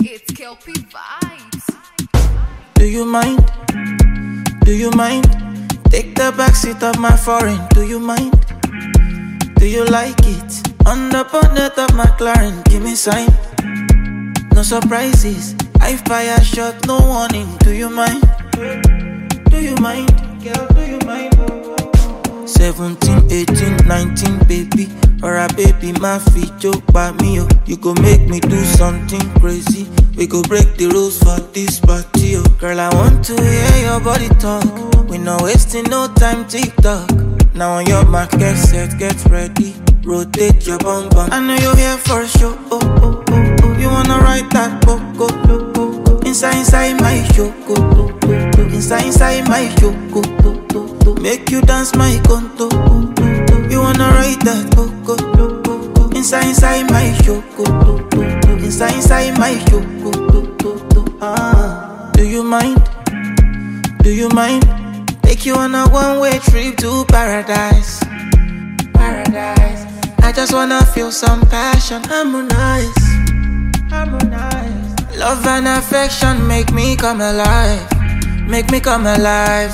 It's Kelpie Vibes. Do you mind? Do you mind? Take the backseat of my foreign. Do you mind? Do you like it? On the bonnet of my McLaren, give me sign. No surprises. I fire shot, no warning. Do you mind? Do you mind? Girl, do you mind? 17, 18, 19, baby. Or a baby, my feet joke by me, oh. You go make me do something crazy. We go break the rules for this party, oh. Girl, I want to hear your body talk. We not wasting no time, TikTok. Now on your mark, get set, get ready. Rotate your bum bum. I know you're here for a show, oh, oh, oh, oh. You wanna ride that coco, oh, oh, oh. Inside my show, oh, oh, oh. Inside my show, oh, oh, oh. Make you dance my conto, oh, oh, oh. You wanna ride that coco, oh, oh, oh. Inside my show, oh, oh, oh. Inside my show, oh, oh, oh, oh. Ah. Do you mind? Do you mind? Take you on a one-way trip to paradise. Paradise. I just wanna feel some passion. Harmonize. Harmonize. Love and affection make me come alive. Make me come alive.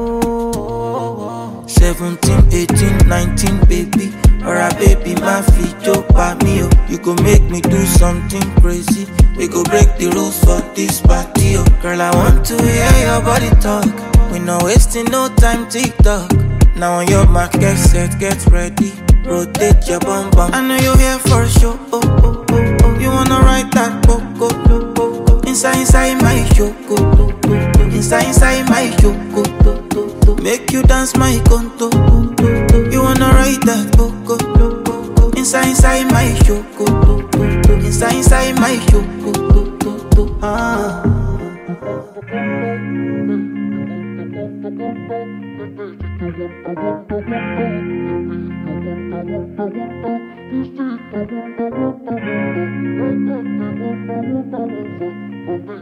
17, 18, 19, baby. Or a baby, my feet joke by me, oh. You go make me do something crazy. We go break the rules for this party, oh. Girl, I want to hear your body talk. We not wasting no time, TikTok. Now on your mark, get set, get ready. Rotate your bum bum. I know you're here for a show, oh, oh, oh, oh. You wanna ride that coco, oh, oh, oh. Inside my show, oh, oh, oh, oh. Inside my show, oh, oh, oh, oh. Make you dance my conto, oh, oh, oh. You wanna ride that coco, oh, oh, oh. Inside my show, oh, oh, oh, oh. Inside my show, oh, oh, oh, oh. Ah. This